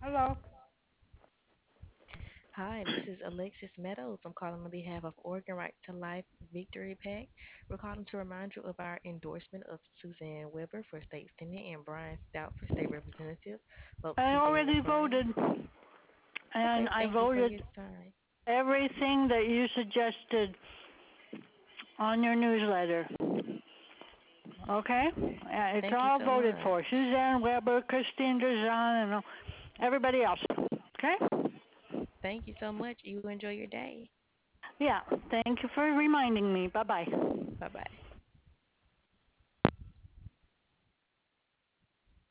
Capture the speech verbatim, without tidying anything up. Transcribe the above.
Hello. Hi, this is Alexis Meadows. I'm calling on behalf of Oregon Right to Life Victory Pack. We're calling to remind you of our endorsement of Suzanne Weber for State Senate and Brian Stout for State Representative. Vote I Suzanne already and Brian. voted, and Okay, I thank you for voted your time. everything that you suggested on your newsletter. Okay? Uh, it's Thank you all so voted much. for. Suzanne Weber, Christine Drzan, and everybody else. Okay? Thank you so much. You enjoy your day. Yeah. Thank you for reminding me. Bye bye. Bye bye.